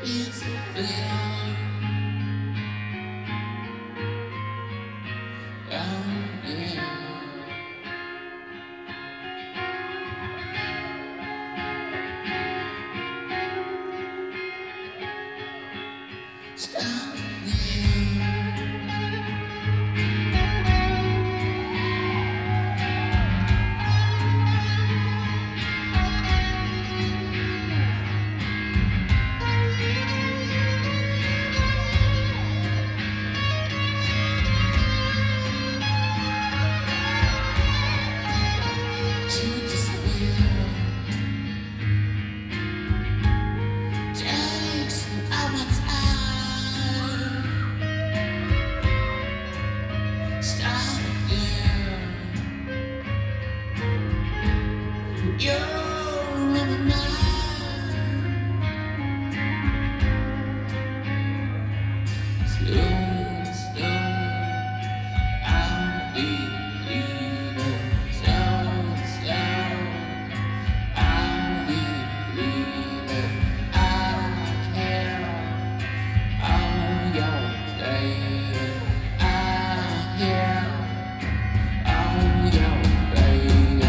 It's clear. Oh, yeah. Stop there. To disappear takes all my time. Stop there. You're really mine. Slow, slow, I'll be leaving. Slow, slow, I'll be leaving. I care all your day. I hear all your baby.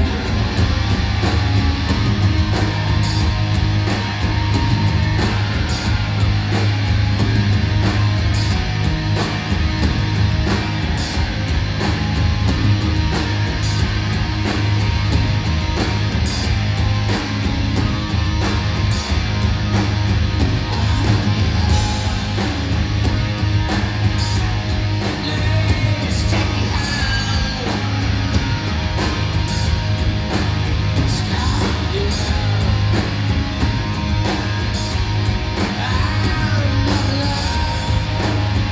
Please take me home. Stop you. I'm not alone.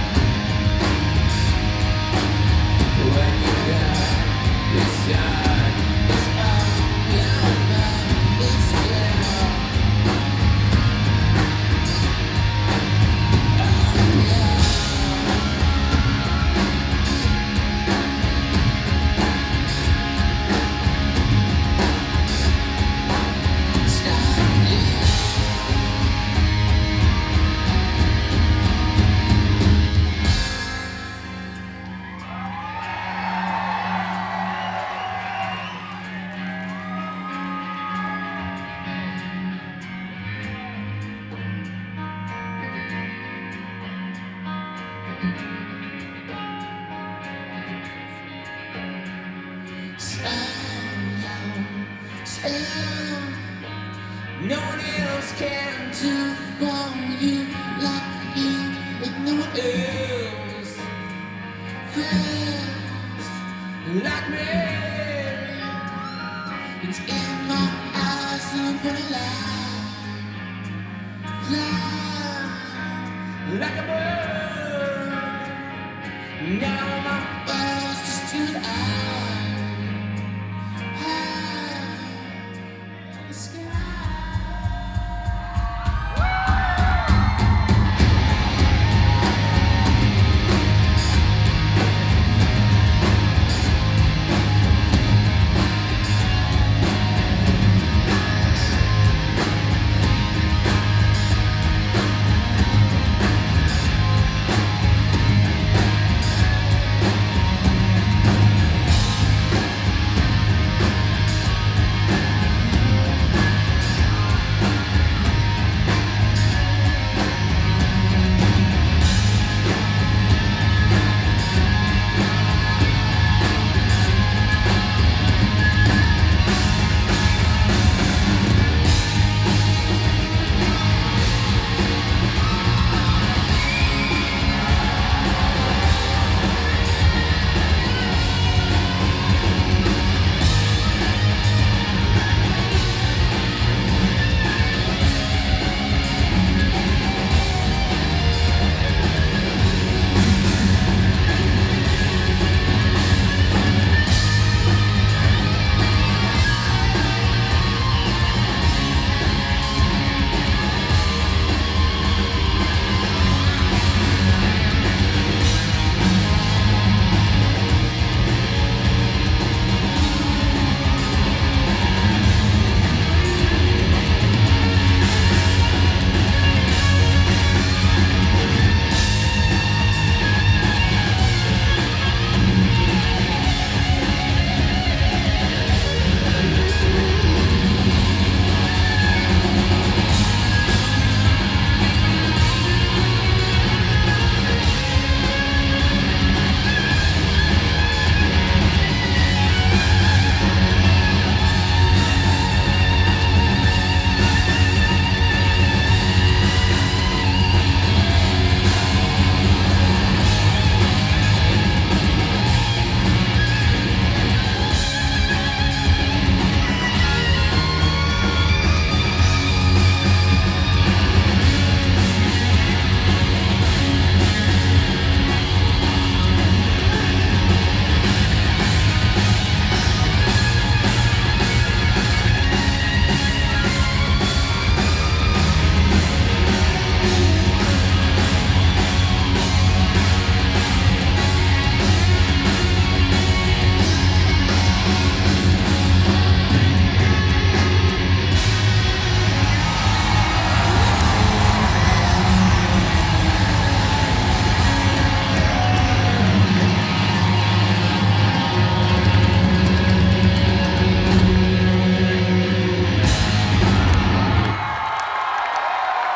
When you got beside, it's all your mind. It's clear. Oh, yeah. Stop you. Slow, slow. No one else can do for you like you, and no one else feels like me. It's in my eyes, I'm gonna fly like a bird. Now my